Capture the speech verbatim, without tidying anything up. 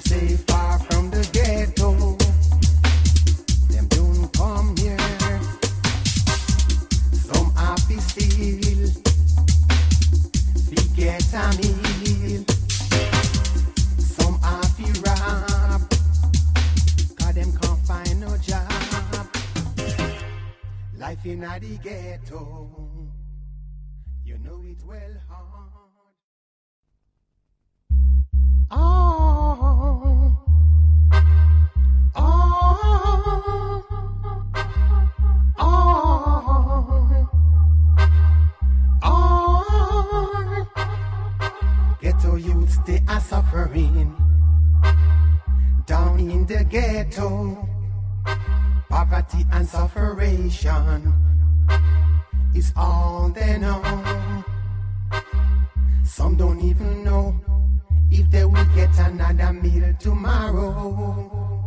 say far from the ghetto. Them don't come here. Some happy still. We get a meal. Some happy rap. Cause them can't find no job. Life in the ghetto. You know it well hard. Oh, oh, oh, oh. Ghetto youths, they are suffering down in the ghetto. Poverty and sufferation is all they know. Some don't even know if they will get another meal tomorrow.